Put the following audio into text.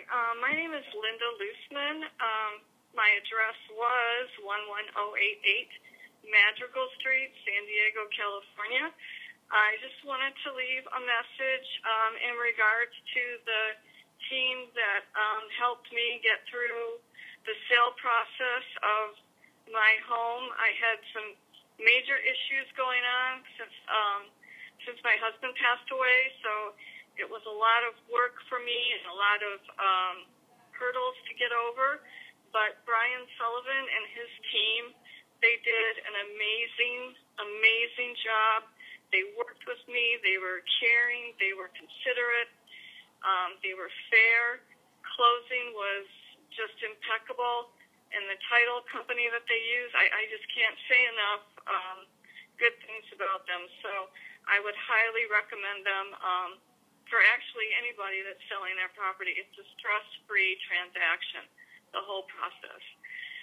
My name is Linda Loosman. My address was 11088 Madrigal Street, San Diego, California. I just wanted to leave a message in regards to the team that helped me get through the sale process of my home. I had some major issues going on since my husband passed away, so it was a lot of work for me and a lot of hurdles to get over. But Brian Sullivan and his team, they did an amazing job. They worked with me. They were caring. They were considerate. They were fair. Closing was just impeccable. And the title company that they use, I just can't say enough good things about them. So I would highly recommend them for actually anybody that's selling their property. It's a stress-free transaction, the whole process.